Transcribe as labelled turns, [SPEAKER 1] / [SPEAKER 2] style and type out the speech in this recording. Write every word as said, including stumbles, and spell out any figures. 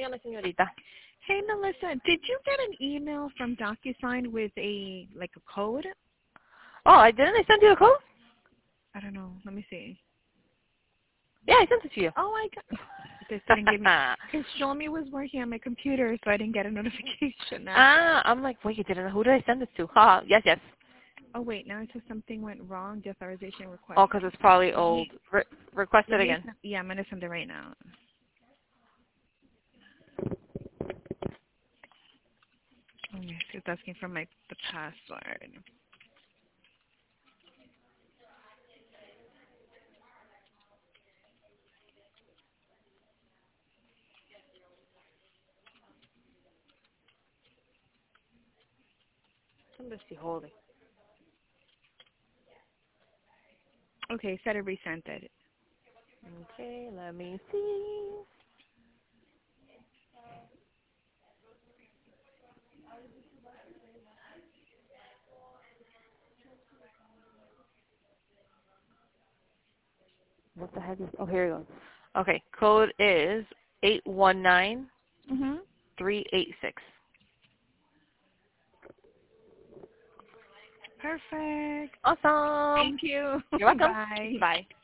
[SPEAKER 1] Dígame, señorita.
[SPEAKER 2] Hey, Melissa, did you get an email from DocuSign with a, like, a code?
[SPEAKER 1] Oh, I didn't I send you a code?
[SPEAKER 2] I don't know. Let me see.
[SPEAKER 1] Yeah, I sent it to you.
[SPEAKER 2] Oh, I got... This didn't give me... Because Shomi was working on my computer, so I didn't get a notification. Now.
[SPEAKER 1] Ah, I'm like, wait, you didn't. Who did I send this to? Ha, yes, yes.
[SPEAKER 2] Oh, wait, now it says something went wrong. Deauthorization request.
[SPEAKER 1] Oh, because it's probably old. Re- request it
[SPEAKER 2] Let me
[SPEAKER 1] again.
[SPEAKER 2] send, yeah, I'm going to send it right now. Let me see. It's asking for my the password.
[SPEAKER 1] Somebody's holding.
[SPEAKER 2] Okay, said it resent it.
[SPEAKER 1] Okay, let me see. What the heck is... Oh, here we go. Okay, code is eight one nine
[SPEAKER 2] Mm-hmm.
[SPEAKER 1] three eight six.
[SPEAKER 2] Perfect.
[SPEAKER 1] Awesome.
[SPEAKER 2] Thank you.
[SPEAKER 1] You're welcome.
[SPEAKER 2] Bye.
[SPEAKER 1] Bye.